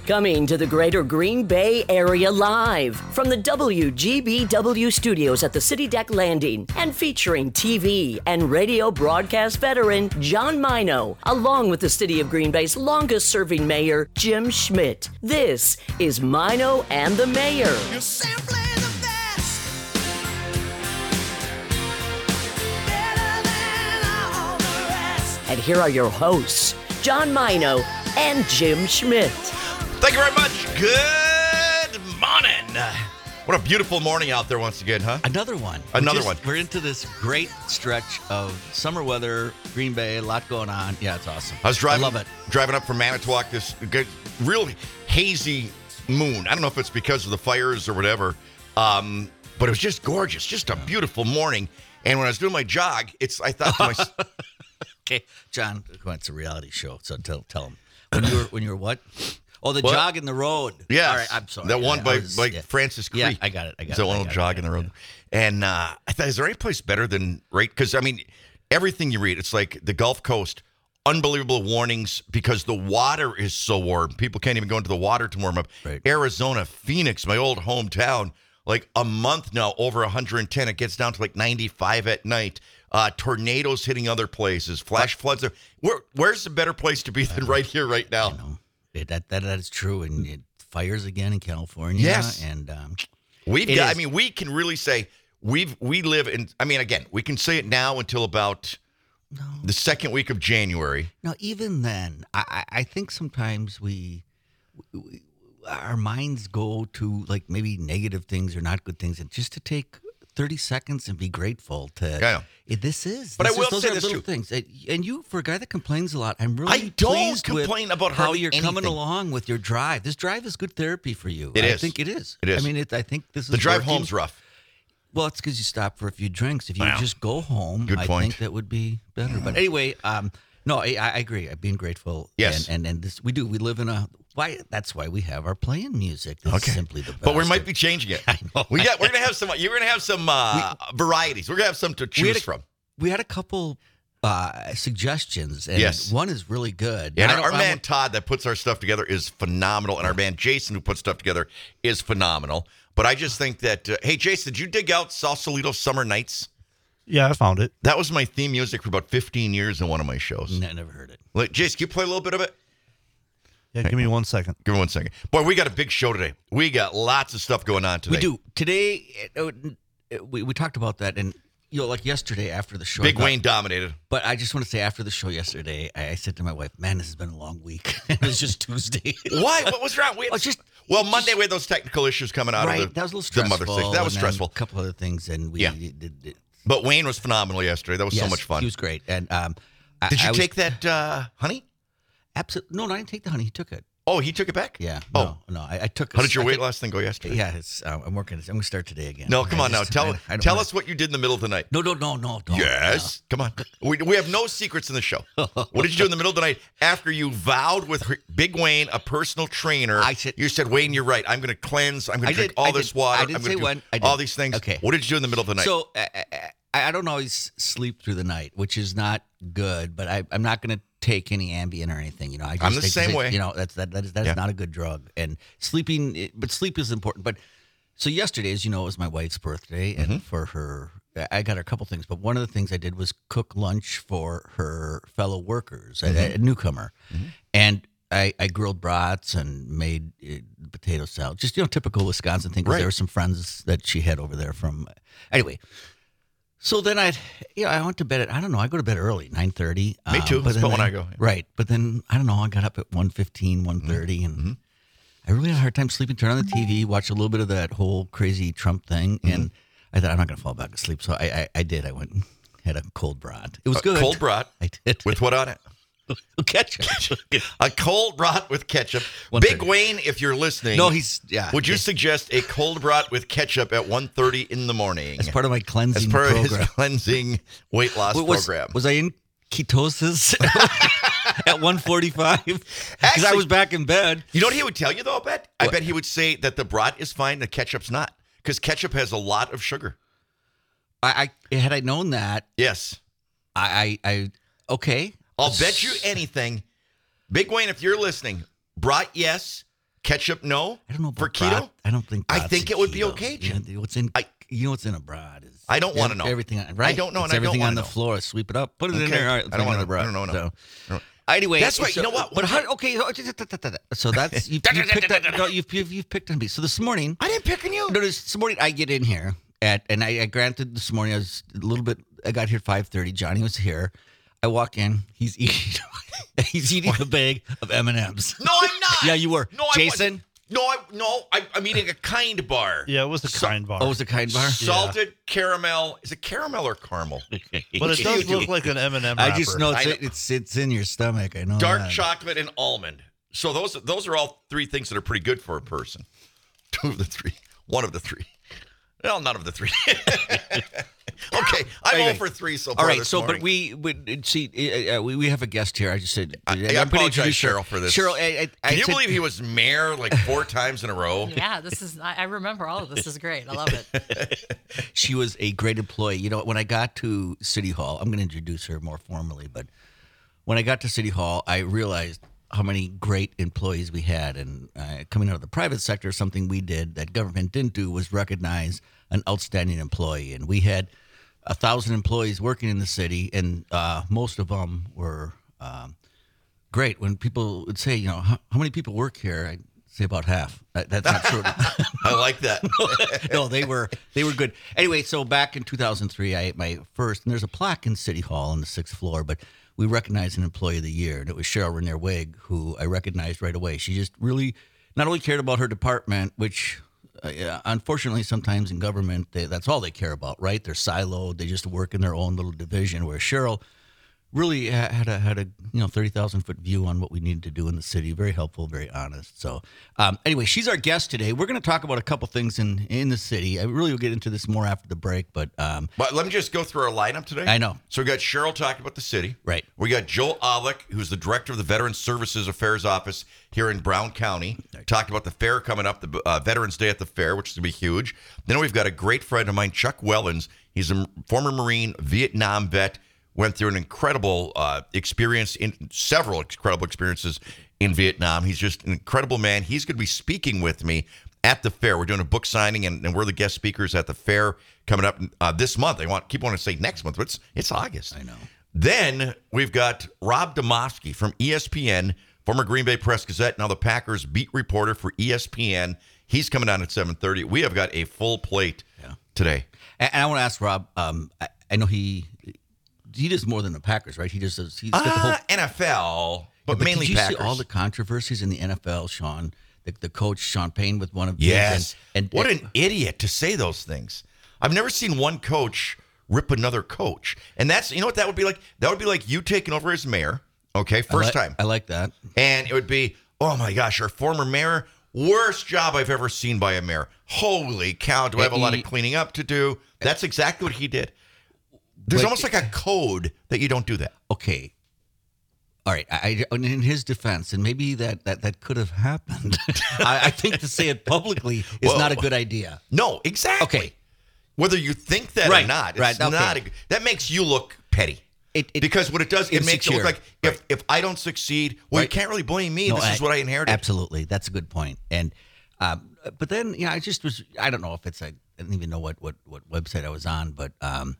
Coming to the greater Green Bay area live from the WGBW studios at the City Deck Landing and featuring TV and radio broadcast veteran John Mino, along with the City of Green Bay's longest-serving mayor, Jim Schmidt. This is Mino and the Mayor. You're simply the best. Better than all the rest. And here are your hosts, John Mino and Jim Schmidt. Thank you very much. Good morning. What a beautiful morning out there once again, huh? Another one. We're into this great stretch of summer weather, Green Bay, a lot going on. Yeah, it's awesome. I love it. Driving up from Manitowoc, this good, really hazy moon. I don't know if it's because of the fires or whatever, but it was just gorgeous, just a beautiful morning. And when I was doing my jog, I thought to myself, okay, John, it's a reality show, so tell them. When you were what? Oh, the What? jog in the road. yeah, All right, I'm sorry. that one by yeah. Francis Creek. Yeah, I got it. It's that one little jog in the road. And I thought, is there any place better than because I mean, everything you read, it's like the Gulf Coast, unbelievable warnings because the water is so warm. People can't even go into the water to warm up. Right. Arizona, Phoenix, my old hometown, like a month now, over 110. It gets down to like 95 at night. Tornadoes hitting other places, flash floods. Where's the better place to be than right here, right now? You know, that is true. And fires again in California. Yes. And we can really say we live in, I mean, again, we can say it now until about the second week of January. No, even then, I think sometimes our minds go to like maybe negative things or not good things, and just to take 30 seconds and be grateful to this is. But this I will those say are this little too. things. And you, for a guy that complains a lot, I'm really I don't pleased complain with about how hardly you're coming anything. along with your drive. This drive is good therapy for you. It I is. think it is. It is. I mean, I think this is The drive working. home's rough. Well, it's because you stop for a few drinks. If you Wow. just go home, Good I point. think that would be better. But anyway, no, I agree. Being grateful. Yes. And this we do. We live in that's why we have our playing music. This is simply the best. But we might be changing it. I know. We're gonna have some. You're gonna have some varieties. We're gonna have some to choose from. We had a couple suggestions, and Yes. one is really good. And our man Todd that puts our stuff together is phenomenal, and our man Jason who puts stuff together is phenomenal. But I just think that hey, Jason, did you dig out Sausalito Summer Nights? Yeah, I found it. That was my theme music for about 15 years in one of my shows. Never heard it. Like, Jason, can you play a little bit of it? Yeah, give me 1 second. Give me 1 second. Boy, we got a big show today. We got lots of stuff going on today. We do. Today, we talked about that, and like yesterday after the show. Big Wayne dominated. But I just want to say, after the show yesterday, I said to my wife, "Man, this has been a long week." It was just Tuesday. Why? What was wrong? Monday we had those technical issues coming out right, of that was a little the stressful. mother sick. That was and then stressful. A couple other things, and we. Yeah. Did But Wayne was phenomenal yesterday. That was so much fun. He was great. And Did you take that honey? Absolutely. No, I didn't take the honey. He took it. Oh, he took it back? Yeah. Oh. No, I took it. How did your weight loss thing go yesterday? Yeah, I'm working. I'm going to start today again. No, come on now. Tell I us what you did in the middle of the night. No, don't. Yes. Come on. We have no secrets in the show. What did you do in the middle of the night after you vowed with Big Wayne, a personal trainer? You said, Wayne, you're right. I'm going to cleanse. I'm going to drink all this water. I didn't say when. I did. All these things. Okay. What did you do in the middle of the night? So I don't always sleep through the night, which is not good, but I'm not going to take any Ambien or anything. I'm the same way. That is not a good drug. And sleep is important. But so yesterday, as you know, it was my wife's birthday, and for her, I got her a couple things. But one of the things I did was cook lunch for her fellow workers, a newcomer, and I grilled brats and made potato salad, just typical Wisconsin thing. Because there were some friends that she had over there from. Anyway. So then I went to bed at, I don't know, I go to bed early, 9:30. Me too. That's about when I go. Yeah. Right. But then, I don't know, I got up at 1:15, 1:30, and I really had a hard time sleeping. Turn on the TV, watch a little bit of that whole crazy Trump thing, and I thought, I'm not going to fall back asleep. So I did. I went and had a cold brat. It was good. Cold brat? I did. With what on it? Ketchup. A cold brat with ketchup. 1:30. Big Wayne, if you're listening. No, Would you suggest a cold brat with ketchup at 1:30 in the morning? As part of my cleansing As part of program. his cleansing weight loss program. Was I in ketosis at 1:45? Because I was back in bed. You know what he would tell you, though, I bet? I bet he would say that the brat is fine, the ketchup's not. Because ketchup has a lot of sugar. Had I known that. Yes. Okay. I'll bet you anything. Big Wayne, if you're listening, brat, yes. Ketchup, no. I don't know for about keto. brat. I don't think. I brat's think in it would be keto. okay, Jim. You know, what's in? I- You know what's in a brat is. I don't wanna know. Everything. Right. I don't know, It's and I don't everything wanna on the know. floor. Sweep it up. Put it in Okay. there. All right, I don't want to. wanna- I don't know. So, anyway, That's right. So, You know what? But how, okay. So that's you've picked up. No, you've picked on me. So this morning. I didn't pick on you. No, this morning I get in here and I granted this morning I was a little bit. I got here at 5:30. Johnny was here. I walk in. He's eating. He's eating a bag of M&Ms. No, I'm not. Yeah, you were. No, I Jason. wasn't. I'm eating a kind bar. Yeah, it was a kind bar. Oh, it was a kind bar. Salted caramel. Is it caramel or caramel? But it does look like an M&M wrapper. I just know I know. it's in your stomach. I know. Dark that. chocolate and almond. So those are all three things that are pretty good for a person. Two of the three. One of the three. Well, none of the three. Okay, I'm all Anyway. for three so far. All right, this so morning. but we have a guest here. I just said I I'm gonna apologize, introduce her. Cheryl, for this. Cheryl, I Can you said- believe he was mayor like 4 times in a row? Yeah, this is. I remember all of this. Is great. I love it. she was a great employee. You know, when I got to City Hall, I'm going to introduce her more formally, but when I got to City Hall, I realized how many great employees we had. And coming out of the private sector, something we did that government didn't do was recognize an outstanding employee. And we had 1,000 employees working in the city, and most of them were great. When people would say, you know, how many people work here, I'd say about half. That's not true. I like that. No, they were good. Anyway, so back in 2003, I ate my first, and there's a plaque in City Hall on the 6th floor, but we recognized an Employee of the Year, and it was Cheryl Rainier Wig, who I recognized right away. She just really not only cared about her department, which unfortunately sometimes in government, that's all they care about, right? They're siloed. They just work in their own little division, where Cheryl really had a 30,000 foot view on what we needed to do in the city. Very helpful, very honest. So anyway, she's our guest today. We're going to talk about a couple things in the city. I really will get into this more after the break, but But let me just go through our lineup today. I know. So we got Cheryl talking about the city. Right. We got Joel Olick, who's the director of the Veterans Services Affairs Office here in Brown County, talking about the fair coming up, the Veterans Day at the fair, which is going to be huge. Then we've got a great friend of mine, Chuck Wellens. He's a former Marine, Vietnam vet, went through an incredible several incredible experiences in Vietnam. He's just an incredible man. He's going to be speaking with me at the fair. We're doing a book signing, and we're the guest speakers at the fair coming up this month. I keep wanting to say next month, but it's August. I know. Then we've got Rob Domofsky from ESPN, former Green Bay Press-Gazette, now the Packers beat reporter for ESPN. He's coming on at 7:30. We have got a full plate today. And I want to ask Rob. I know he does more than the Packers, right? He's got the whole NFL, but Yeah, mainly did you Packers. see all the controversies in the NFL, Sean? The coach, Sean Payne, with one of Yes. and What an idiot to say those things. I've never seen one coach rip another coach. And that's, you know what that would be like? That would be like you taking over as mayor, okay, first time. I like that. And it would be, oh my gosh, our former mayor, worst job I've ever seen by a mayor. Holy cow, do I have a lot of cleaning up to do? That's exactly what he did. There's But- almost like a code that you don't do that. Okay. All right. In his defense, and maybe that could have happened. I think to say it publicly is Whoa. not a good idea. No, exactly. Okay. Whether you think that or Right, not, it's right, okay. not that makes you look petty. Because what it does, it makes it look insecure. like if I don't succeed, well, you Right. can't really blame me. No, This is what I inherited. Absolutely, that's a good point. And but then I just was. I don't know if it's. I didn't even know what website I was on, but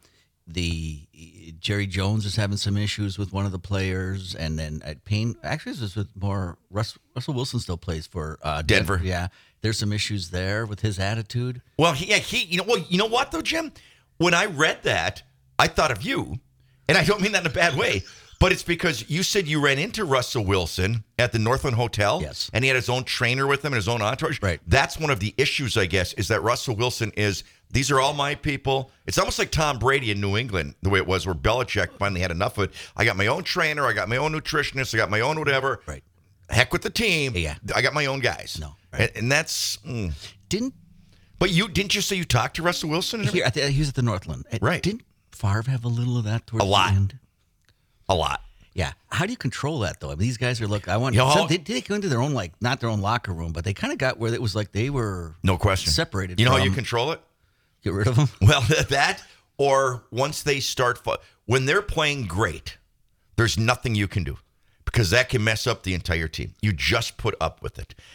the Jerry Jones is having some issues with one of the players, and then at Payne. Actually, this was with more. Russell Wilson still plays for Denver. Yeah, there's some issues there with his attitude. Well, you know what though, Jim? When I read that, I thought of you, and I don't mean that in a bad way. But it's because you said you ran into Russell Wilson at the Northland Hotel. Yes. And he had his own trainer with him and his own entourage. Right. That's one of the issues, I guess, is that Russell Wilson these are all my people. It's almost like Tom Brady in New England, the way it was, where Belichick finally had enough of it. I got my own trainer. I got my own nutritionist. I got my own whatever. Right. Heck with the team. Yeah. I got my own guys. No, right. And that's... Didn't But didn't you say you talked to Russell Wilson? he was at the Northland? Right. Didn't Favre have a little of that towards A lot. the end? A lot. Yeah. How do you control that though? I mean, these guys are did they go into their own not their own locker room, but they kind of got where it was like they were No question. separated. You know how from- you control it? get rid of them? Well, that or once they start when they're playing great, there's nothing you can do because that can mess up the entire team. You just put up with it.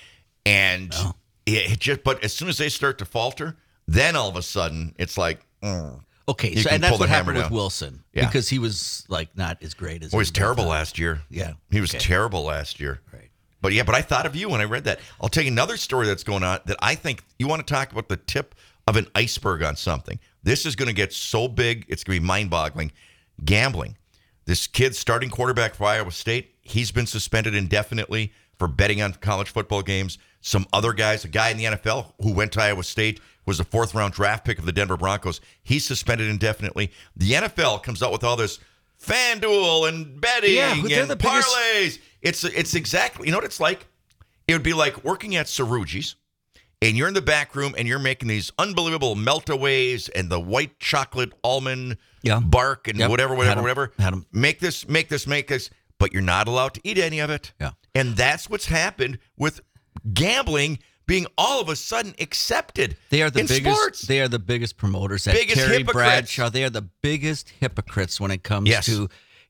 And it just, but as soon as they start to falter, then all of a sudden it's like, Okay, You so can and that's pull the what hammer happened with down. Wilson Yeah. because he was like not as great as he was everybody terrible thought. last year. Yeah. He was Okay. terrible last year. Right. But I thought of you when I read that. I'll tell you another story that's going on that I think you want to talk about the tip of an iceberg on something. This is going to get so big, it's going to be mind-boggling. Gambling. This kid, starting quarterback for Iowa State, he's been suspended indefinitely for betting on college football games. Some other guys, a guy in the NFL who went to Iowa State, was a fourth-round draft pick of the Denver Broncos. He's suspended indefinitely. The NFL comes out with all this FanDuel and betting they're and the biggest- parlays. It's exactly, you know what it's like? It would be like working at Cerrugi's, and you're in the back room, and you're making these unbelievable meltaways and the white chocolate almond bark and Yep. whatever. Had 'em. Make this, but you're not allowed to eat any of it. Yeah. And that's what's happened with gambling being all of a sudden accepted. They are the in biggest. sports. They are the biggest promoters. That Biggest Terry hypocrites. Bradshaw. They are the biggest hypocrites when it comes Yes. to,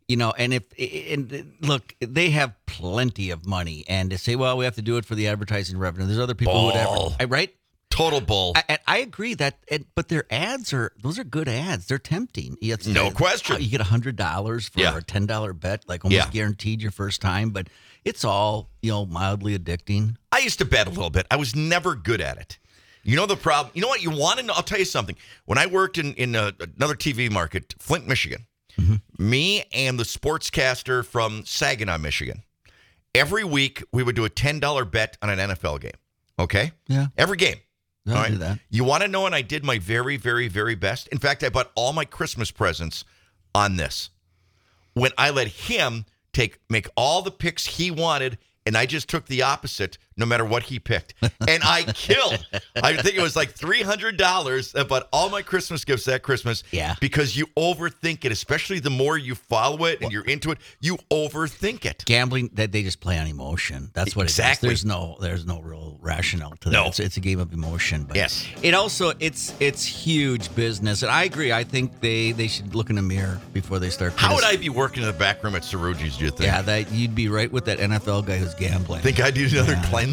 and look, they have plenty of money, and to say, well, we have to do it for the advertising revenue. There's other people who Bull. would right. Total bull. I agree that, but their ads those are good ads. They're tempting. No question. You get $100 for Yeah. a $10 bet, like almost Yeah. guaranteed your first time. But it's all mildly addicting. I used to bet a little bit. I was never good at it. You know the problem? You know what? You want to know? I'll tell you something. When I worked in another TV market, Flint, Michigan, me and the sportscaster from Saginaw, Michigan, every week we would do a $10 bet on an NFL game. Okay? Yeah. Every game. I'll All do that. You want to know when I did my very, very, very best? In fact, I bought all my Christmas presents on this. When I let him make all the picks he wanted, and I just took the opposite no matter what he picked. And I killed. I think it was like $300. I bought all my Christmas gifts that Christmas. Yeah. Because you overthink it, especially the more you follow it and you're into it, you overthink it. Gambling, that they just play on emotion. That's what Exactly. it is. There's no real rationale to that. No. It's a game of emotion. But Yes. it also it's huge business, and I agree. I think they should look in the mirror before they start. How would I be working in the back room at Cerrugi's, do you think? Yeah, that you'd be right with that NFL guy who's gambling. Think I need another cleanse?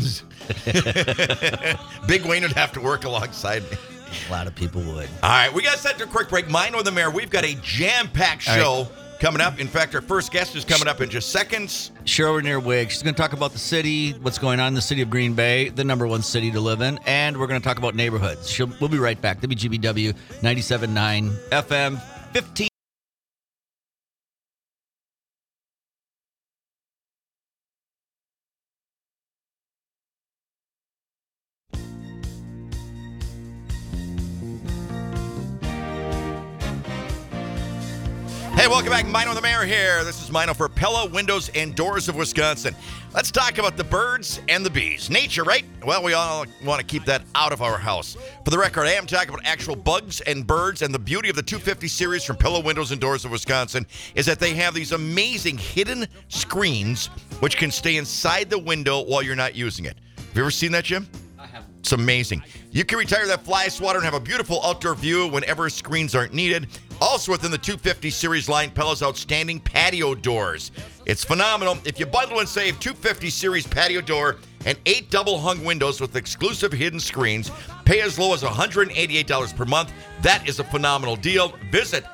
Big Wayne would have to work alongside me. A lot of people would. All right, we got set to a quick break. Mine or the Mayor, we've got a jam-packed All right. show coming up. In fact, our first guest is coming up in just seconds. Cheryl Rainier Wig. She's going to talk about the city, what's going on in the city of Green Bay, the number one city to live in, and we're going to talk about neighborhoods. We'll be right back. WGBW 97.9 FM 15. Hey, welcome back. Mino the Mayor here. This is Mino for Pella Windows and Doors of Wisconsin. Let's talk about the birds and the bees. Nature, right? Well, we all want to keep that out of our house. For the record, I am talking about actual bugs and birds, and the beauty of the 250 series from Pella Windows and Doors of Wisconsin is that they have these amazing hidden screens which can stay inside the window while you're not using it. Have you ever seen that, Jim? It's amazing. You can retire that fly swatter and have a beautiful outdoor view whenever screens aren't needed. Also within the 250 series line, Pella's outstanding patio doors. It's phenomenal. If you bundle and save 250 series patio door and 8 double hung windows with exclusive hidden screens, pay as low as $188 per month. That is a phenomenal deal. Visit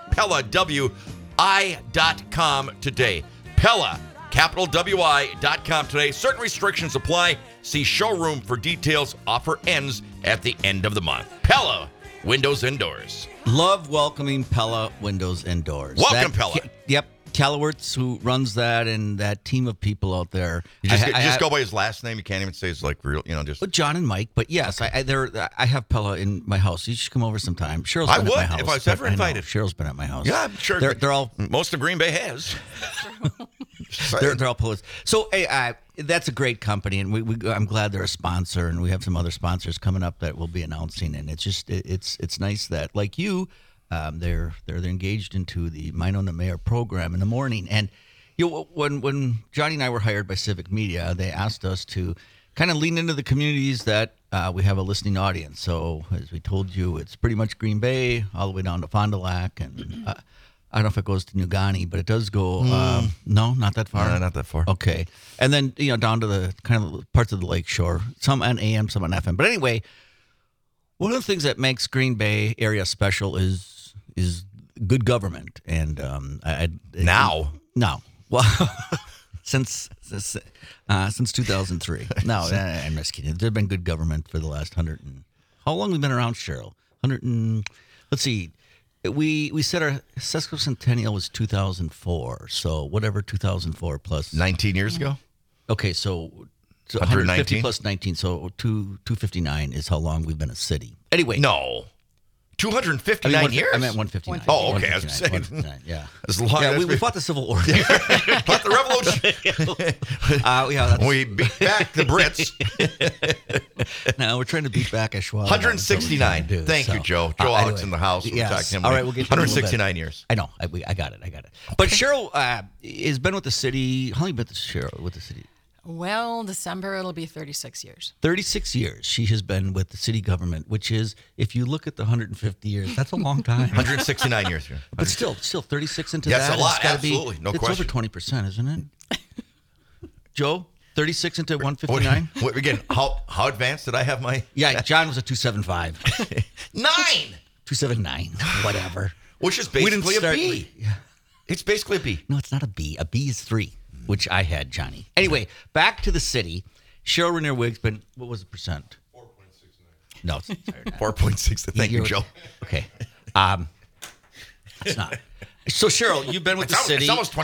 PellaWI.com today. Pella, capital WI.com today. Certain restrictions apply. See showroom for details. Offer ends at the end of the month. Pella, windows and doors. Love welcoming Pella Windows and Doors. Welcome, Pella. Yep. Callerwerts, who runs that, and that team of people out there. You just go by his last name. You can't even say his real, just. Well, John and Mike, but yes, I have Pella in my house. You should come over sometime. Cheryl's I been would, at my house. if I was but ever know invited. Cheryl's been at my house. Yeah, I'm sure. They're all Most of Green Bay has. they're all poets. So hey, that's a great company, and I'm glad they're a sponsor, and we have some other sponsors coming up that we'll be announcing. And it's just it's nice that like you. They're engaged into the Mino and the Mayor program in the morning. And when Johnny and I were hired by Civic Media, they asked us to kind of lean into the communities that we have a listening audience. So as we told you, it's pretty much Green Bay all the way down to Fond du Lac and I don't know if it goes to Nugani, but it does go. No, not that far. No, not that far. Okay, and then down to the kind of parts of the lake shore, some on AM, some on FM. But anyway, one of the things that makes Green Bay area special is good government, and Now? no, well, since 2003. No, I'm just kidding. There's been good government for the last 100 and how long have we been around, Cheryl? 100 and let's see. We said our sesquicentennial was 2004, so whatever 2004 plus 19 years ago? Okay, so 119? 150 plus 19, so 259 is how long we've been a city. Anyway, No. 259 I mean, years? I meant 159. Oh, okay, I was 159, saying. 159, yeah. As long Yeah, as we fought the Civil War. fought the revolution. That's, We beat back the Brits. now we're trying to beat back a Schwab. 169. Thank you, Joe. Joe Alex anyway, in the house. We'll yes. talk to him All later. right, we'll get to him in a little bit. 169 years. I know. I got it. But Cheryl has been with the city. How long have you been with the city? Well, December it'll be 36 years. 36 years she has been with the city government, which is, if you look at the 150 years, that's a long time. 169 years here. But still 36 into That's that. a lot, it's gotta absolutely, no it's question. over 20%, isn't it? Joe, 36 into 159? Wait, again, how advanced did I have my... Yeah, John was a 275. 9! 279, whatever. Which is We didn't basically a start- B. It's basically a B. No, it's not a B. A B is 3, which I had, Johnny. Anyway, back to the city. Cheryl Rainier Wiggs been, what was the percent? 4.69. No, it's 4.6. Thank you, You're- Joe. Okay. It's not. So, Cheryl, you've been with the city. It's almost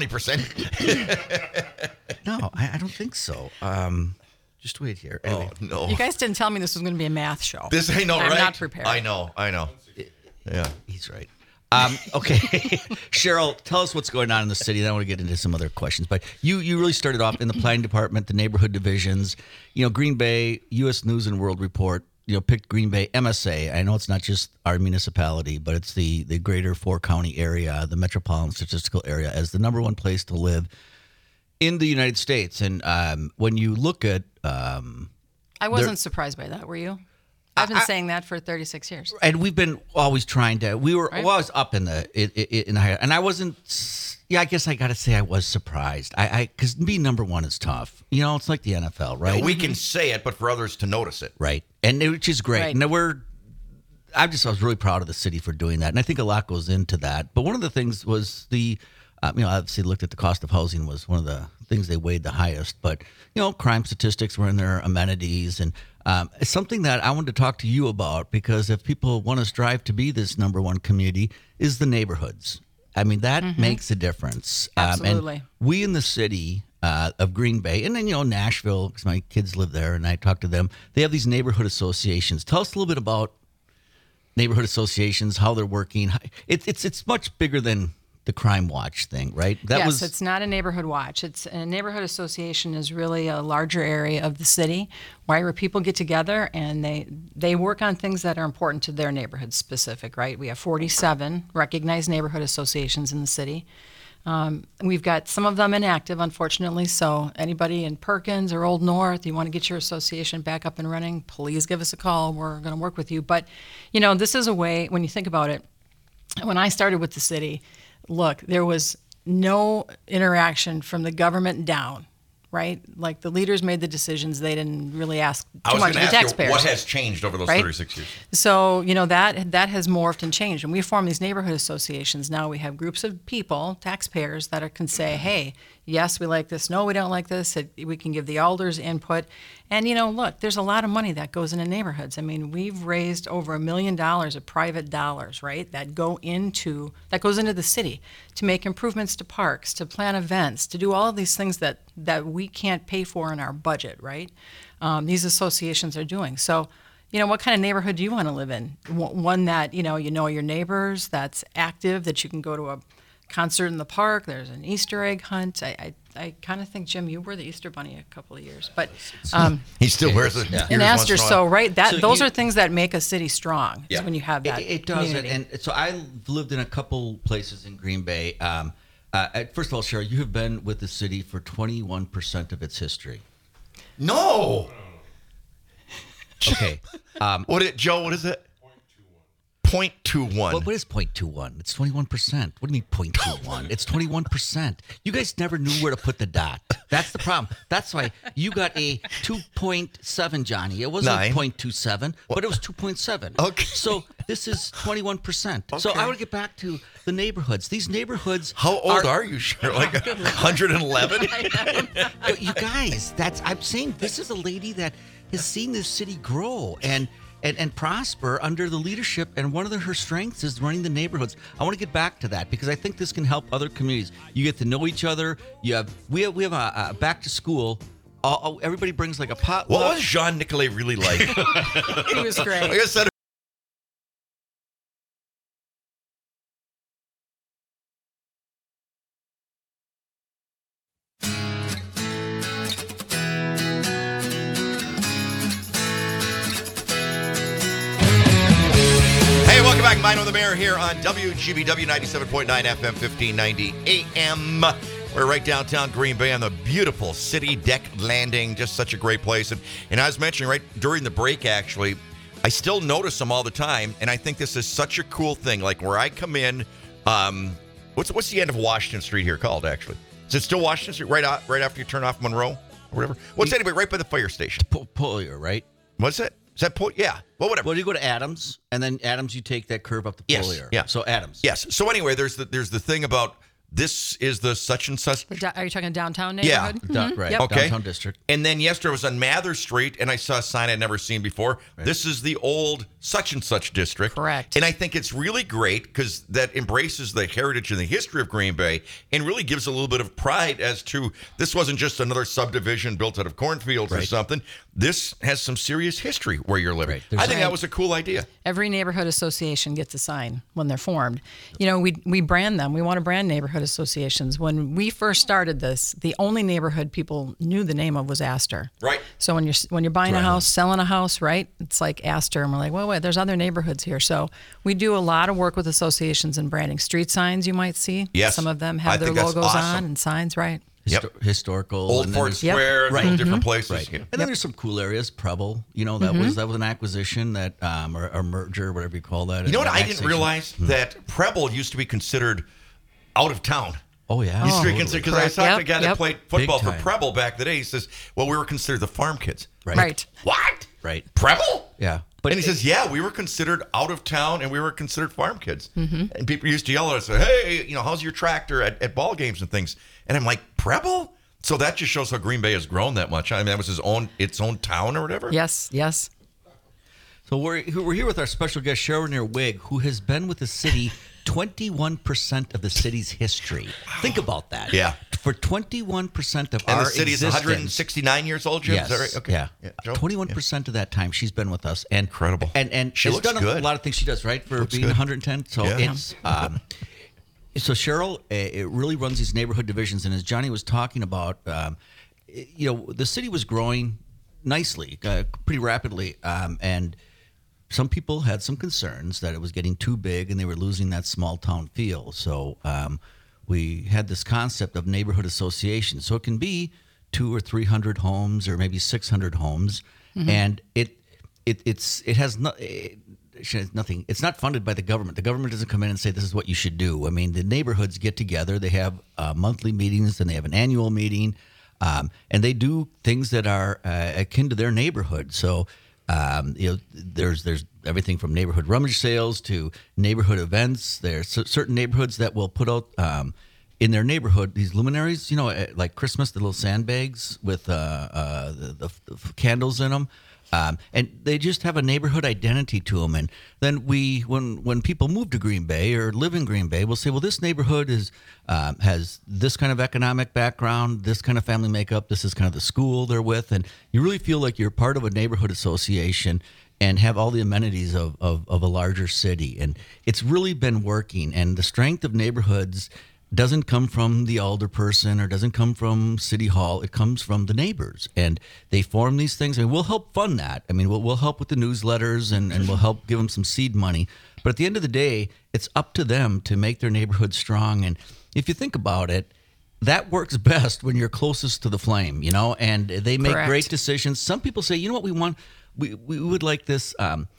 20%. No, I don't think so. Just wait here. Oh, Anyway. no. You guys didn't tell me this was going to be a math show. This ain't no I'm right. not prepared. I know. Yeah. He's right. Okay, Cheryl, tell us what's going on in the city. Then I want to get into some other questions. But you really started off in the planning department, the neighborhood divisions. Green Bay, U.S. News and World Report, picked Green Bay MSA. I know it's not just our municipality, but it's the greater 4-county area, the metropolitan statistical area, as the number one place to live in the United States. And when you look at I wasn't surprised by that, were you? I've been saying that for 36 years. and we've been always trying to. We were Right. always up in the higher, and I wasn't. Yeah, I guess I got to say I was surprised. Because being number one is tough. It's like the NFL, right? We can say it, but for others to notice it. Right, which is great. Right. And I was really proud of the city for doing that, and I think a lot goes into that. But one of the things was obviously looked at the cost of housing was one of the things they weighed the highest. But crime statistics were in there, amenities, and it's something that I wanted to talk to you about, because if people want to strive to be this number one community, is the neighborhoods. I mean, that makes a difference. Absolutely. And we in the city of Green Bay, and then Nashville, because my kids live there, and I talk to them. They have these neighborhood associations. Tell us a little bit about neighborhood associations, how they're working. It's much bigger than the Crime Watch thing, right? Yes, it's not a neighborhood watch. It's a neighborhood association is really a larger area of the city, where people get together and they work on things that are important to their neighborhood specific, right? We have 47 recognized neighborhood associations in the city. We've got some of them inactive, unfortunately. So anybody in Perkins or Old North, you want to get your association back up and running, please give us a call. We're going to work with you. But, this is a way, when you think about it, when I started with the city, look, there was no interaction from the government down, right? Like the leaders made the decisions. They didn't really ask too much of the taxpayers. What has changed over those Right? 36 years? So, that has morphed and changed. And we form these neighborhood associations. Now we have groups of people, taxpayers, that can say, hey, yes, we like this. No, we don't like this. We can give the alders input. And, look, there's a lot of money that goes into neighborhoods. I mean, we've raised over $1 million of private dollars, right, that goes into the city to make improvements to parks, to plan events, to do all of these things that we can't pay for in our budget, right? These associations are doing. So, what kind of neighborhood do you want to live in? One that, you know your neighbors, that's active, that you can go to a concert in the park. There's an Easter egg hunt. I kind of think, Jim, you were the Easter Bunny a couple of years, but He still wears it. Yeah. in Astor. So right, So those you- are things that make a city strong. Yeah. Is when you have that. It does. community. And so I've lived in a couple places in Green Bay. First of all, Cheryl, you have been with the city for 21% of its history. No. Okay. Joe, what is it? 0.21. What is 0.21? It's 21%. What do you mean 0.21? It's 21%. You guys never knew where to put the dot. That's the problem. That's why you got a 2.7, Johnny. It wasn't 9. 0.27, but it was 2.7. Okay. So this is 21%. So I want to get back to the neighborhoods. These neighborhoods. How old are you, Cheryl? Like 111? You guys, I'm saying this is a lady that has seen this city grow and prosper under the leadership, and one of her strengths is running the neighborhoods. I want to get back to that because I think this can help other communities. You get to know each other. We have a back to school. Everybody brings like a potluck. What was Jean Nicolet really like? He was great. Like I said, hey, welcome back. Mino the Mayor here on WGBW 97.9 FM, 1590 AM. We're right downtown Green Bay on the beautiful City Deck Landing. Just such a great place. And I was mentioning right during the break, actually, I still notice them all the time. And I think this is such a cool thing. Like where I come in, what's the end of Washington Street here called, actually? Is it still Washington Street right after you turn off Monroe or whatever? What's anyway, right by the fire station? Polier, right? What's it? Is that yeah. Well, whatever. Well, you go to Adams, and then Adams, you take that curve up to Polier. Yes, yeah. So Adams. Yes. So anyway, there's the thing about this is the such and such. Are you talking downtown Yeah. neighborhood? Right. Yep. Okay. Downtown district. And then yesterday I was on Mather Street and I saw a sign I'd never seen before. Right. This is the old such and such district. Correct. And I think it's really great because that embraces the heritage and the history of Green Bay and really gives a little bit of pride as to this wasn't just another subdivision built out of cornfields or Right. something. This has some serious history where you're living. Right. I think that was a cool idea. Every neighborhood association gets a sign when they're formed. You know, we brand them. We want to brand neighborhood associations. When we first started this, the only neighborhood people knew the name of was Astor. Right. So when you're buying a house, selling a house, right? It's like Astor, and we're like, wait, there's other neighborhoods here. So we do a lot of work with associations and branding. Street signs you might see. Yes. Some of them I have their think that's logos awesome. on and signs, right? Yep. Historical. Old and then Fort there's- Square, Right. those different places. Right. Yeah. And then there's some cool areas. Preble, you know, that was an acquisition that or merger, whatever you call that. You know what? I didn't Annexation. realize that Preble used to be considered out of town. Oh yeah. Used to be Totally. considered because I Correct. talked to a Yep, guy that yep. played football Big for time. Preble back the day. He says, "Well, we were considered the farm kids." Right. What? Right. Preble? Yeah. But and he says, "Yeah, we were considered out of town, and we were considered farm kids." And people used to yell at us, "Hey, you know, how's your tractor at ball games and things?" And I'm like, "Preble." So that just shows how Green Bay has grown that much. I mean, that was its own town or whatever. Yes, yes. So we're here with our special guest, Sharon Wig, who has been with the city 21% of the city's history. Think about that. Yeah. For 21% of And our the city is existence. 169 years old, Jim. Yes. Is that right? Okay. Yeah. Joe? 21% of that time she's been with us. And Incredible. And She she's looks done good. a lot of things she does, right? For Looks being good. 110. So Yeah. it's so Cheryl, it really runs these neighborhood divisions. And as Johnny was talking about, you know, the city was growing nicely, pretty rapidly. And some people had some concerns that it was getting too big and they were losing that small town feel. So we had this concept of neighborhood association. So it can be 200 or 300 homes or maybe 600 homes, and it has nothing. It's not funded by the government. The government doesn't come in and say this is what you should do. I mean, the neighborhoods get together. They have monthly meetings and they have an annual meeting, and they do things that are akin to their neighborhood. So. You know, there's everything from neighborhood rummage sales to neighborhood events. There's certain neighborhoods that will put out in their neighborhood these luminaries. You know, like Christmas, the little sandbags with the candles in them. And they just have a neighborhood identity to them. And then when people move to Green Bay or live in Green Bay, we'll say, well, this neighborhood has this kind of economic background, this kind of family makeup, this is kind of the school they're with. And you really feel like you're part of a neighborhood association and have all the amenities of a larger city. And it's really been working. And the strength of neighborhoods doesn't come from the alderperson or doesn't come from City Hall. It comes from the neighbors. And they form these things. And we'll help fund that. I mean, we'll help with the newsletters and we'll help give them some seed money. But at the end of the day, it's up to them to make their neighborhood strong. And if you think about it, that works best when you're closest to the flame, you know, and they make Correct. great decisions. Some people say, you know what we want? We would like this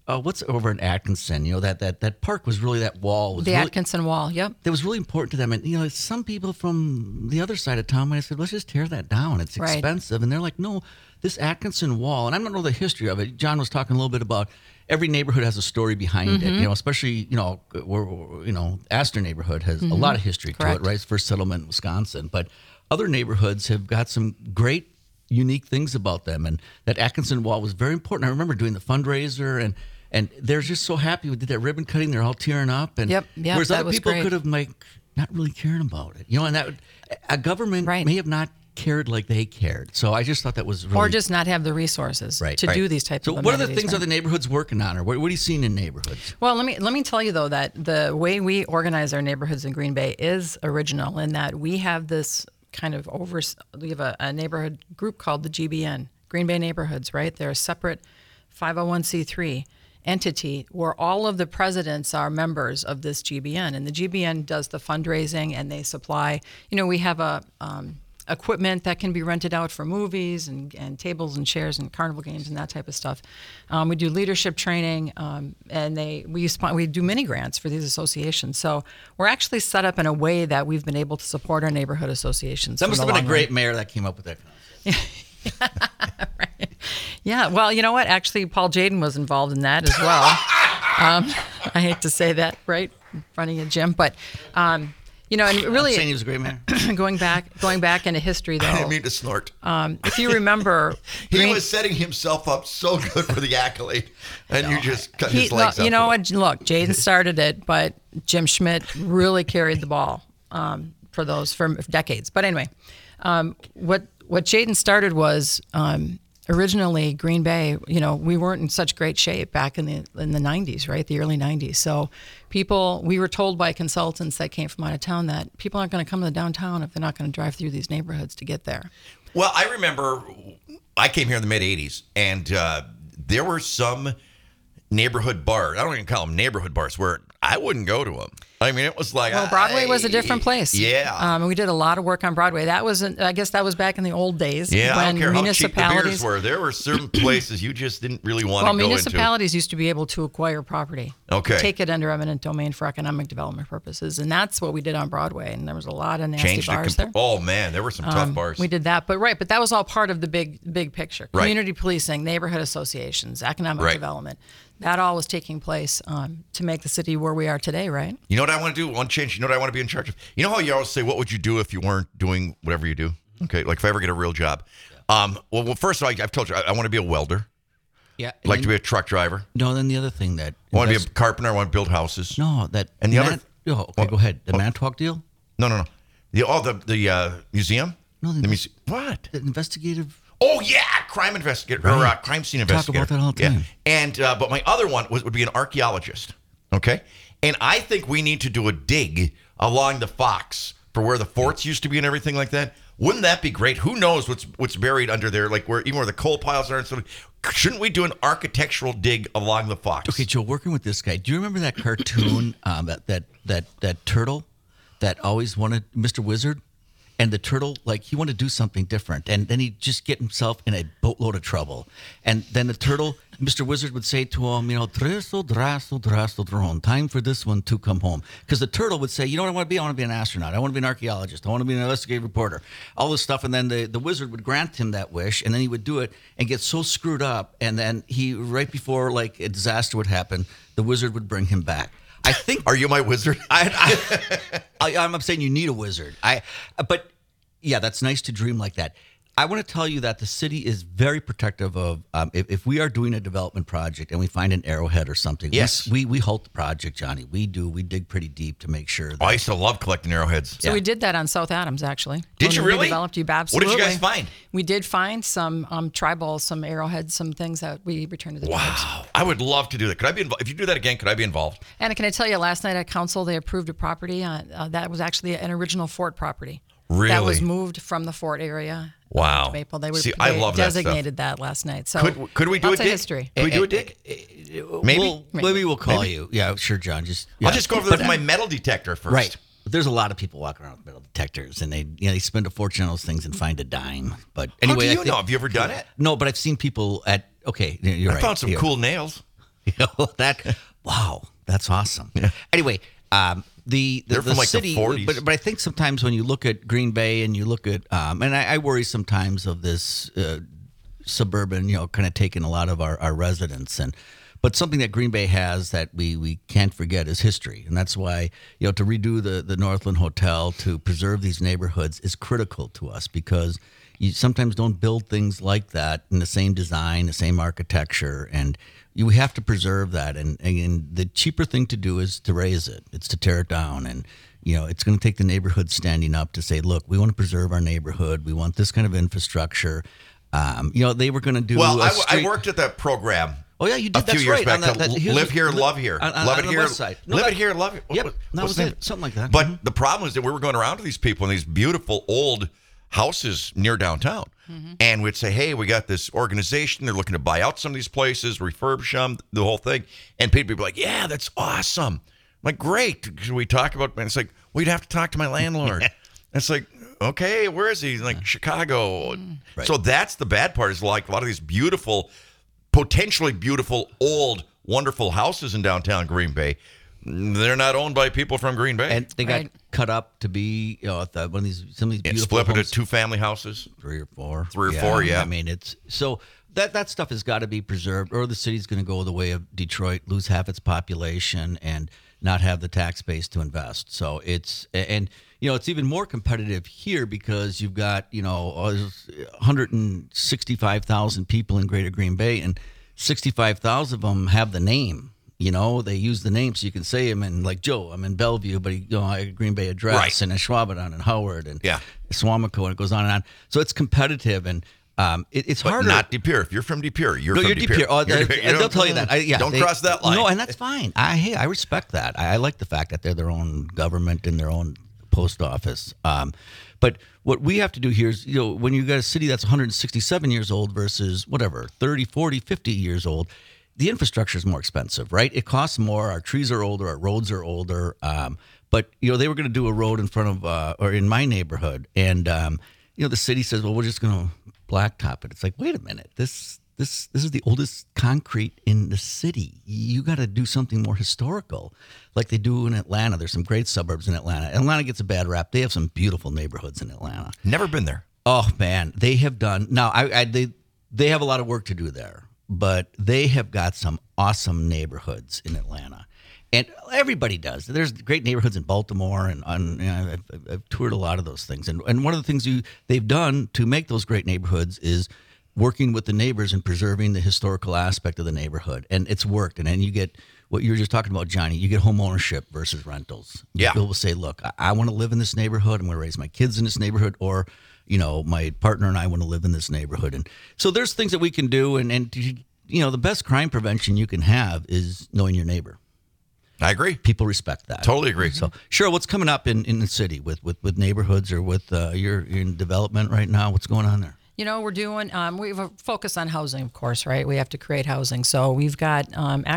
what's over in Atkinson? You know, that park was really, that wall was The really, Atkinson Wall. Yep. that was really important to them. And, you know, some people from the other side of town might have said, let's just tear that down. It's Right. expensive. And they're like, no, this Atkinson Wall, and I don't know the history of it. John was talking a little bit about every neighborhood has a story behind it, you know, especially, you know, Astor neighborhood has a lot of history to Correct. it, right? It's first settlement in Wisconsin. But other neighborhoods have got some great, unique things about them. And that Atkinson Wall was very important. I remember doing the fundraiser, and they're just so happy. We did that ribbon cutting. They're all tearing up. And Yep, whereas that other was people great. could have like not really caring about it, you know, and that a government Right. may have not cared like they cared. So I just thought that was really Or just not have the resources right, to right. do these types so of what are the amenities, things right? are the neighborhoods working on, or what are you seeing in neighborhoods? Well, let me tell you though that the way we organize our neighborhoods in Green Bay is original in that we have this kind of we have a neighborhood group called the GBN, Green Bay Neighborhoods, right? They're a separate 501c3 entity where all of the presidents are members of this GBN, and the GBN does the fundraising and they supply. You know, we have a equipment that can be rented out for movies and tables and chairs and carnival games and that type of stuff. We do leadership training, and we do mini grants for these associations. So we're actually set up in a way that we've been able to support our neighborhood associations. That for must the have been a long great run. mayor that came up with that concept. Yeah, well, you know what? Actually, Paul Jaden was involved in that as well. I hate to say that, right? Running a gym, but you know, and I'm really saying he was a great mayor. going back into history, I didn't though. mean to snort. If you remember, He Green- was setting himself up so good for the accolade, and you just cut his legs you up. know what? Look, Jaden started it, but Jim Schmidt really carried the ball for decades. But anyway, what Jaden started was originally Green Bay. You know, we weren't in such great shape back in the 90s, right? The early 90s. So we were told by consultants that came from out of town that people aren't going to come to the downtown if they're not going to drive through these neighborhoods to get there. Well, I remember I came here in the mid 80s, and there were some neighborhood bars. I don't even call them neighborhood bars where I wouldn't go to them. I mean, it was like Well, Broadway was a different place. Yeah. And we did a lot of work on Broadway. That was, I guess, that was back in the old days. Yeah, I when don't care how cheap the beers municipalities. were. There were certain places you just didn't really want Well, to go into. municipalities used to be able to acquire property, Okay. take it under eminent domain for economic development purposes, and that's what we did on Broadway. And there was a lot of nasty Changed bars it. there. Oh man, there were some tough bars. We did that, but that was all part of the big picture. Right. Community policing, neighborhood associations, economic Right. development. That all was taking place to make the city where we are today, right? You know what I want to do? One change. You know what I want to be in charge of? You know how you always say, what would you do if you weren't doing whatever you do? Okay, like if I ever get a real job. Well, first of all, I've told you, I want to be a welder. Yeah. I'd like to be a truck driver. No, then the other thing that I want to be a carpenter. I want to build houses. no, that And the other- okay, go ahead. The Manitowoc deal? No. The museum? No, the museum. What? The investigative. Oh yeah, crime investigator or Right. crime scene Talk investigator. about that all the Yeah. time. And but my other one would be an archaeologist. Okay, and I think we need to do a dig along the Fox for where the forts used to be and everything like that. Wouldn't that be great? Who knows what's buried under there, like where even where the coal piles are and stuff. Shouldn't we do an architectural dig along the Fox? Okay, Joe, working with this guy, do you remember that cartoon, that turtle that always wanted Mr. Wizard? And the turtle, like, he wanted to do something different. And then he'd just get himself in a boatload of trouble. And then the turtle, Mr. Wizard would say to him, you know, drassel, drassel, drassel, drone, time for this one to come home. Because the turtle would say, you know what I want to be? I want to be an astronaut. I want to be an archaeologist. I want to be an investigative reporter. All this stuff. And then the wizard would grant him that wish. And then he would do it and get so screwed up. And then right before, like, a disaster would happen, the wizard would bring him back. I think... Are you my wizard? I'm saying you need a wizard. But yeah, that's nice to dream like that. I want to tell you that the city is very protective of if we are doing a development project and we find an arrowhead or something. Yes. we halt the project, Johnny. We dig pretty deep to make sure. That, I used to love collecting arrowheads. So we did that on South Adams, actually. Did When you we really? Developed you What absolutely. did you guys find? We did find some tribal, some arrowheads, some things that we returned to the tribes. Wow, I would love to do that. Could I be involved? If you do that again, could I be involved? And can I tell you, last night at council, they approved a property that was actually an original fort property. Really? That was moved from the fort area. Wow. To Maple. They See, I love that stuff. designated that last night. So Could we do lots a of dig? history. Could we do a dig? Maybe. Maybe we'll call you. Yeah, sure, John. I'll just go over there with my metal detector first. Right. But there's a lot of people walking around with metal detectors, and they spend a fortune on those things and find a dime. But anyway, How do you know? Have you ever done it? No, but I've seen people at. Okay, you're I right. found some Yeah. cool nails. Wow, that's awesome. Anyway, the They're from, like, the city, 40s. but I think sometimes when you look at Green Bay and you look at, and I worry sometimes of this suburban, kind of taking a lot of our residents, but something that Green Bay has that we can't forget is history, and that's why to redo the Northland Hotel, to preserve these neighborhoods is critical to us, because you sometimes don't build things like that in the same design, the same architecture, and you have to preserve that. And the cheaper thing to do is to raise it. It's to tear it down. And, it's going to take the neighborhood standing up to say, look, we want to preserve our neighborhood. We want this kind of infrastructure. They were going to do Well, a I street- worked at that program. Oh, yeah, you did. A few That's years right. back. On that- to here's live the- here, love here. on Love the it here. west side. No, live that- it here, love it. Yep, What's that was the name? it. Something like that. But the problem is that we were going around to these people in these beautiful old houses near downtown. And we'd say, hey, we got this organization. They're looking to buy out some of these places, refurbish them, the whole thing. And people would be like, yeah, that's awesome. I'm like, great. Should we talk about it? And it's like, well, you'd have to talk to my landlord. And it's like, okay, where is he? He's like, Chicago. Right. So that's the bad part, is like a lot of these beautiful, potentially beautiful, old, wonderful houses in downtown Green Bay. They're not owned by people from Green Bay. And they got Right. cut up to be, some of these Yeah, beautiful split into homes. 2 family houses. 3 or 4. 3 or 4, yeah. I mean, it's so that stuff has got to be preserved, or the city's going to go the way of Detroit, lose half its population, and not have the tax base to invest. So it's even more competitive here because you've got 165,000 people in Greater Green Bay, and 65,000 of them have the name. They use the name, so you can say them. And like Joe, I'm in Bellevue, but I have a Green Bay address, Right. and a Schwabiton and Howard and Yeah. Swamico, and it goes on and on. So it's competitive, and it's But harder. not De Pere. If you're from De Pere, you're No, from you're De De Pere. Pere. Oh, You're De Pere. You they'll tell you that. Don't cross that line. No, and that's fine. I respect that. I like the fact that they're their own government and their own post office. But what we have to do here is, when you got a city that's 167 years old versus 30, 40, 50 years old, the infrastructure is more expensive, right? It costs more. Our trees are older. Our roads are older. But they were going to do a road in front of, or in my neighborhood, and the city says, well, we're just going to blacktop it. It's like, wait a minute, this is the oldest concrete in the city. You got to do something more historical, like they do in Atlanta. There's some great suburbs in Atlanta. Atlanta gets a bad rap. They have some beautiful neighborhoods in Atlanta. Never been there. Oh man, they have done. Now, they have a lot of work to do there, but they have got some awesome neighborhoods in Atlanta, and everybody does. There's great neighborhoods in Baltimore, and I've toured a lot of those things. And one of the things they've done to make those great neighborhoods is working with the neighbors and preserving the historical aspect of the neighborhood, and it's worked. And then you get what you were just talking about, Johnny. You get home ownership versus rentals. Yeah. People will say, "Look, I want to live in this neighborhood. I'm going to raise my kids in this neighborhood," or my partner and I want to live in this neighborhood. And so there's things that we can do. And the best crime prevention you can have is knowing your neighbor. I agree. People respect that. Totally agree. So, Cheryl, what's coming up in the city with neighborhoods, or with you're in development right now? What's going on there? We're doing, we have a focus on housing, of course, right? We have to create housing. So we've got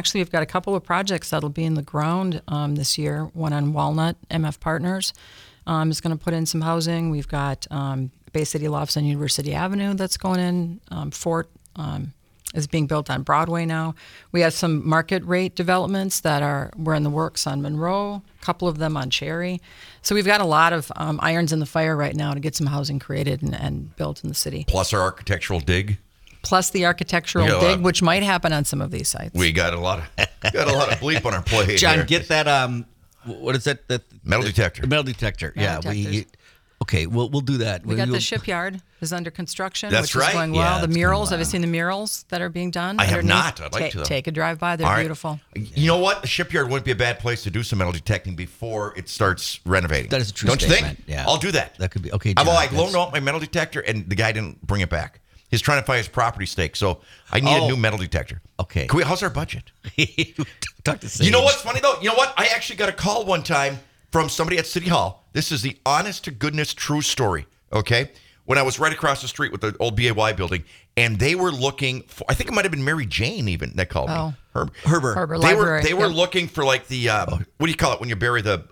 a couple of projects that'll be in the ground this year. One on Walnut, MF Partners is going to put in some housing. We've got Bay City Lofts on University Avenue that's going in. Fort is being built on Broadway now. We have some market rate developments we're in the works on Monroe, a couple of them on Cherry. So we've got a lot of irons in the fire right now to get some housing created and built in the city. Plus our architectural dig. Plus the architectural We got a dig, lot. which might happen on some of these sites. We got a lot of bleep on our plate. John, here. get that. What is that? Metal detector. Metal detector. Metal Yeah, detectors. Okay, we'll do that. We got You'll- the shipyard is under construction, That's which right. is going Yeah, well. it's The going murals, well. have you seen the murals that are being done? I have underneath? not. I'd like to, though. Take a drive by. They're All right. beautiful. You know what? The shipyard wouldn't be a bad place to do some metal detecting before it starts renovating. That is a true Don't statement. you think? Yeah. I'll do that. That could be okay. Although John, I loaned out my metal detector and the guy didn't bring it back. He's trying to find his property stake, so I need a Oh. new metal detector. Okay. How's our budget? Talk to Sage. You know what's funny though? You know what? I actually got a call one time from somebody at City Hall. This is the honest to goodness true story. Okay, when I was right across the street with the old BAY building, and they were looking for, I think it might have been Mary Jane even that called Oh. me. Herbert. Herbert They Library. were Yep. looking for like the what do you call it when you bury the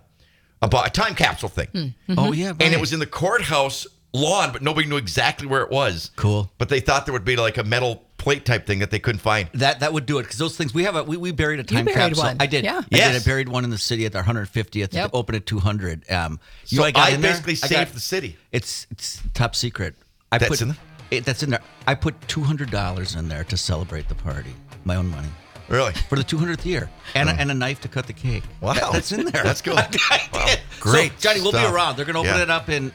a time capsule thing, Oh yeah, right. and it was in the courthouse lawn, but nobody knew exactly where it was. Cool. But they thought there would be like a metal plate type thing that they couldn't find. That would do it, because those things we have. We buried a time buried capsule. one. I did. Yeah. Yes. I buried one in the city at our 150th. Yep. Opened at 200. So I got I in there? basically I saved got- the city. It's top secret. That's in there? That's in there. I put $200 in there to celebrate the party. My own money. Really? For the 200th year, and a knife to cut the cake. Wow. That's in there. That's cool. I did. Wow. Great So, Johnny, we'll stuff. be around. They're going to open Yeah. it up in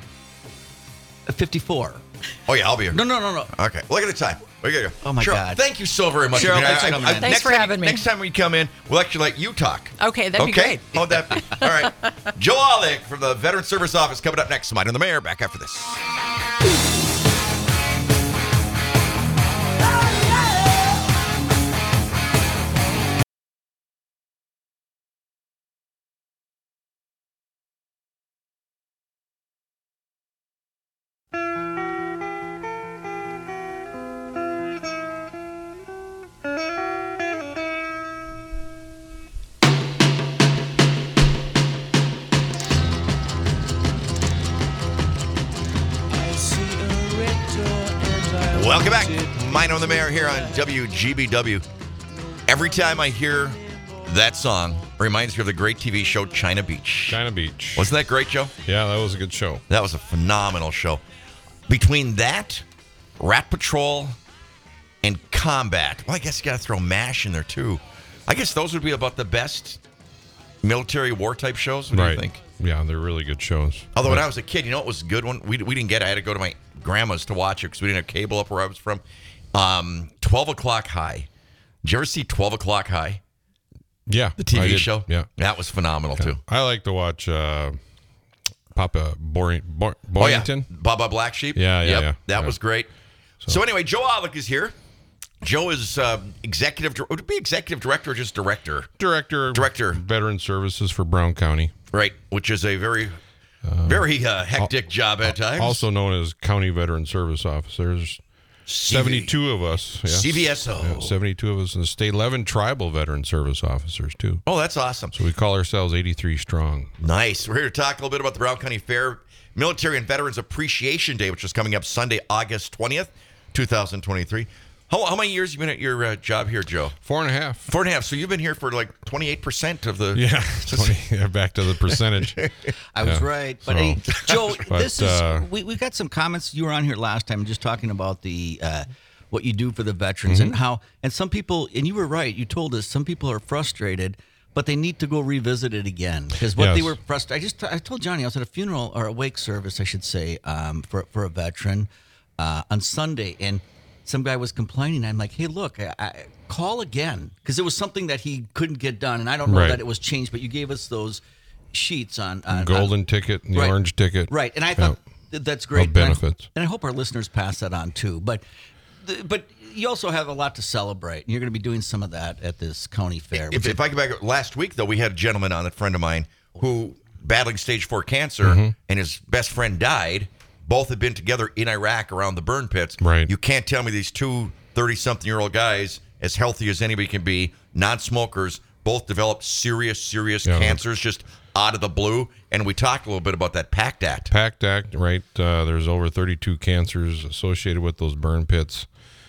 54. Oh, yeah, I'll be here. No. Okay, look at the time. We gotta go. Oh, my Cheryl, God. thank you so very much. Cheryl, thanks for coming in. Thanks next for time- having me. Next time we come in, we'll actually let you talk. Okay, that'd be great. How'd that be? All right. Joe Alec from the Veteran Service Office coming up next. Mine and the Mayor back after this. Welcome back. Mine on the Mayor here on WGBW. Every time I hear that song, it reminds me of the great TV show China Beach. China Beach. Wasn't that great, Joe? Yeah, that was a good show. That was a phenomenal show. Between that, Rat Patrol, and Combat. Well, I guess you got to throw MASH in there, too. I guess those would be about the best military war type shows. What do you think? Yeah, they're really good shows. Although when I was a kid, you know what was a good one? We didn't get it. I had to go to my grandma's to watch it because we didn't have cable up where I was from. 12 O'Clock High. Did you ever see 12 O'Clock High? Yeah. The TV I did. show? Yeah. That was phenomenal, too. I like to watch Papa Boyington. Oh, yeah. Baba Black Sheep? Yeah. That Yeah. was great. So anyway, Joe Alec is here. Joe is executive. Would it be executive director or just director? Director of Veteran Services for Brown County. Right, which is a very hectic job at times. Also known as County Veteran Service Officers. 72 of us. Yes. CVSO. Yeah, 72 of us in the state. 11 tribal veteran service officers, too. Oh, that's awesome. So we call ourselves 83 strong. Nice. We're here to talk a little bit about the Brown County Fair Military and Veterans Appreciation Day, which is coming up Sunday, August 20th, 2023. How many years have you been at your job here, Joe? 4.5. 4.5. So you've been here for like 28% of the... Yeah, 20, yeah, back to the percentage. I was right. But hey, Joe, But, this is we got some comments. You were on here last time just talking about the what you do for the veterans and how, and some people, and you were right, you told us some people are frustrated, but they need to go revisit it again because what they Yes. were frustrated. I told Johnny I was at a funeral or a wake service, I should say, for a veteran on Sunday, and some guy was complaining. I'm like, hey, look, I call again, because it was something that he couldn't get done, and I don't know Right. that it was changed, but you gave us those sheets on Golden ticket and the Right. orange ticket. Right, and I thought that's great. Of benefits. And I hope our listeners pass that on too. But you also have a lot to celebrate, and you're going to be doing some of that at this county fair. If I go back last week, though, we had a gentleman on, a friend of mine, who battling stage 4 cancer, and his best friend died. Both had been together in Iraq around the burn pits. Right. You can't tell me these two 30-something-year-old guys, as healthy as anybody can be, non-smokers, both developed serious Yeah. cancers just out of the blue. And we talked a little bit about that PACT Act. PACT Act, right? There's over 32 cancers associated with those burn pits,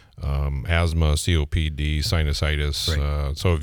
asthma, COPD, sinusitis. Right. So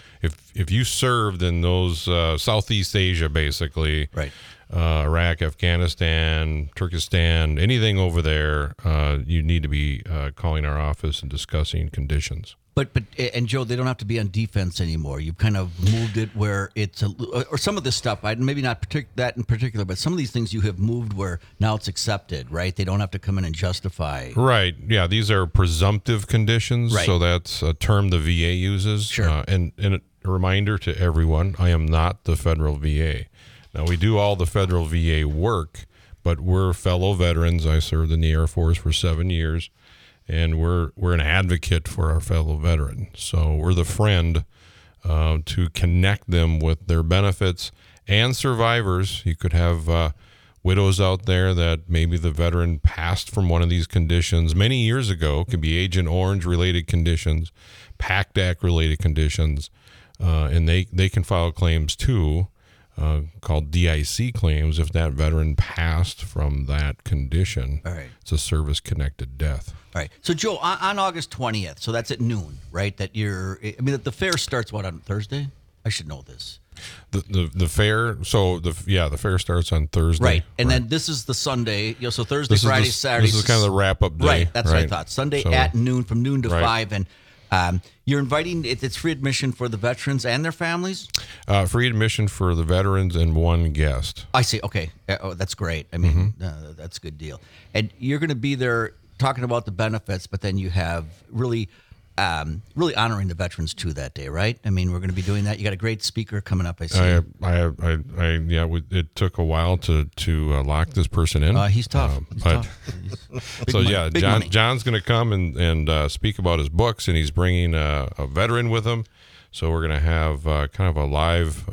if you served in those Southeast Asia, basically, Right. Iraq, Afghanistan, Turkestan, anything over there, you need to be calling our office and discussing conditions. But and Joe, they don't have to be on defense anymore. You've kind of moved it where it's or some of this stuff. Maybe not that in particular, but some of these things you have moved where now it's accepted, right? They don't have to come in and justify. Right. Yeah. These are presumptive conditions. Right. So that's a term the VA uses. Sure. And a reminder to everyone, I am not the federal VA. Now, we do all the federal VA work, but we're fellow veterans. I served in the Air Force for 7 years, and we're an advocate for our fellow veterans. So we're the friend to connect them with their benefits and survivors. You could have widows out there that maybe the veteran passed from one of these conditions many years ago. It could be Agent Orange related conditions, PACT Act related conditions, and they can file claims too. called DIC claims. If that veteran passed from that condition, All right. it's a service-connected death. All right. So, Joe, on August 20th, so that's at noon, right? The fair starts, on Thursday? I should know this. The fair, so the fair starts on Thursday. Right. And then this is the Sunday, so Thursday, This is Friday, the- Saturday. this is kind of the wrap-up day, Right. That's what I right. thought. Sunday So- at noon, from noon to Right. 5. And you're inviting, it's free admission for the veterans and their families? Free admission for the veterans and one guest. I see. Okay. That's great. I mean, that's a good deal. And you're going to be there talking about the benefits, but then you have really honoring the veterans too that day, right? I mean, we're going to be doing that. You got a great speaker coming up. I see. It took a while to lock this person in. He's tough. He's but tough. Big so money. Big money. John's going to come and speak about his books, and he's bringing a veteran with him. So we're going to have kind of a live,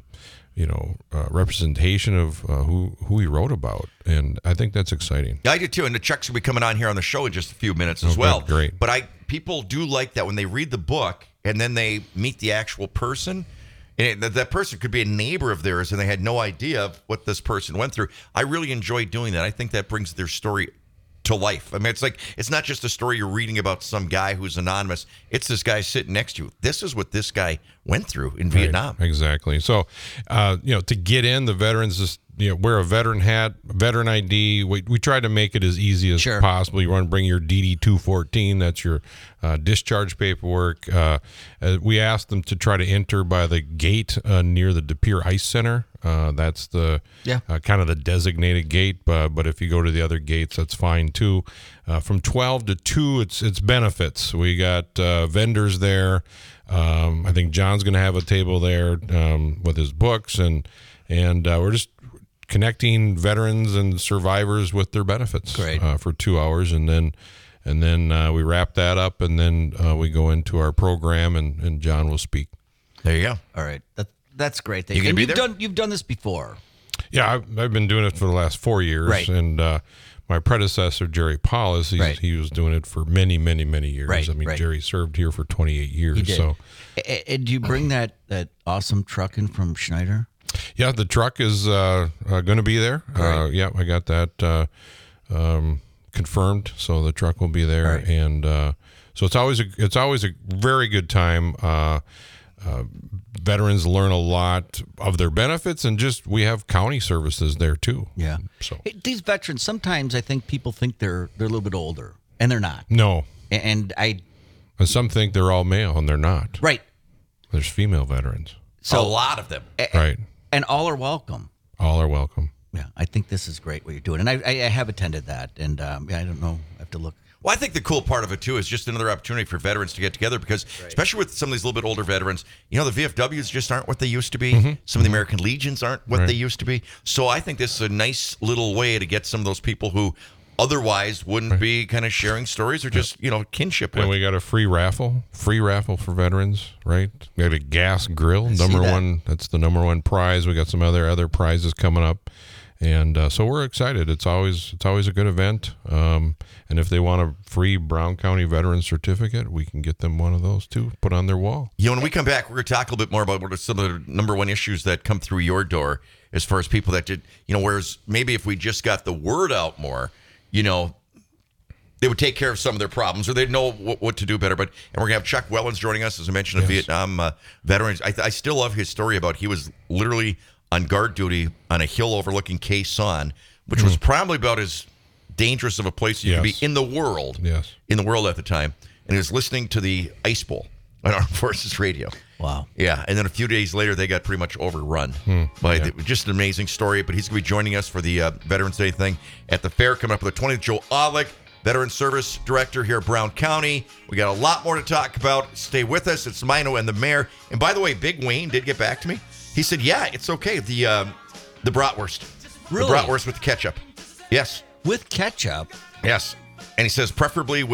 representation of who he wrote about, and I think that's exciting. Yeah, I do too. And the Chuck's will be coming on here on the show in just a few minutes as Okay, well. great. But people do like that when they read the book and then they meet the actual person. And that person could be a neighbor of theirs and they had no idea of what this person went through. I really enjoy doing that. I think that brings their story to life. I mean, it's not just a story you're reading about some guy who's anonymous. It's this guy sitting next to you. This is what this guy went through in Vietnam. Exactly. So, to get in, the veterans just wear a veteran hat, veteran ID. We try to make it as easy as Sure. possible. You want to bring your DD 214. That's your discharge paperwork. We asked them to try to enter by the gate near the De Pere Ice Center. That's the kind of the designated gate. But if you go to the other gates, that's fine too. From 12 to 2, it's benefits. We got vendors there. I think John's going to have a table there with his books, and we're just connecting veterans and survivors with their benefits. Great. For 2 hours, and then we wrap that up, and then we go into our program, and John will speak. There you go. All right. That's great. You gonna And be there? You've done this before. Yeah, I've been doing it for the last 4 years, Right. and my predecessor Jerry Paulus, Right. he was doing it for many, many, many years. Right, I mean, right. Jerry served here for 28 years. He did. So, And do you bring that awesome truck in from Schneider? yeah, the truck is going to be there. Right. Yeah, I got that confirmed. So the truck will be there, Right. and so it's always a very good time. Veterans learn a lot of their benefits, and we have county services there too. Yeah. So Hey, these veterans, sometimes I think people think they're a little bit older, and they're not. no, And and some think they're all male, and they're not. right. There's female veterans. A lot of them. Right. And all are welcome. All are welcome. Yeah, I think this is great what you're doing, and I have attended that, and I don't know, I have to look. Well, I think the cool part of it, too, is just another opportunity for veterans to get together because, especially with some of these little bit older veterans, the VFWs just aren't what they used to be. Some of the American Legions aren't what they used to be. So I think this is a nice little way to get some of those people who otherwise wouldn't be kind of sharing stories or just, kinship with. And we got a free raffle for veterans, right? We got a gas grill, number that. one. That's the number one prize. We got some other prizes coming up, and so we're excited. It's always a good event. And if they want a free Brown County Veteran Certificate, we can get them one of those too, put on their wall. When we come back, we're going to talk a little bit more about what are some of the number one issues that come through your door as far as people that did, whereas maybe if we just got the word out more, they would take care of some of their problems or they'd know what to do better. And we're going to have Chuck Wellens joining us, as I mentioned, a Vietnam veteran. I still love his story about he was literally on guard duty on a hill overlooking Khe Sanh, which was probably about as dangerous of a place you could be in the world. Yes. In the world at the time. And he was listening to the Ice Bowl on Armed Forces Radio. Wow. Yeah, and then a few days later, they got pretty much overrun by just an amazing story. But he's going to be joining us for the Veterans Day thing at the fair coming up with the 20th. Joe Olick, Veteran Service Director here at Brown County. We got a lot more to talk about. Stay with us. It's Mino and the Mayor. And by the way, Big Wayne did get back to me. He said, yeah, it's okay. The bratwurst. Really? The bratwurst with ketchup. Yes. With ketchup? Yes. And he says preferably with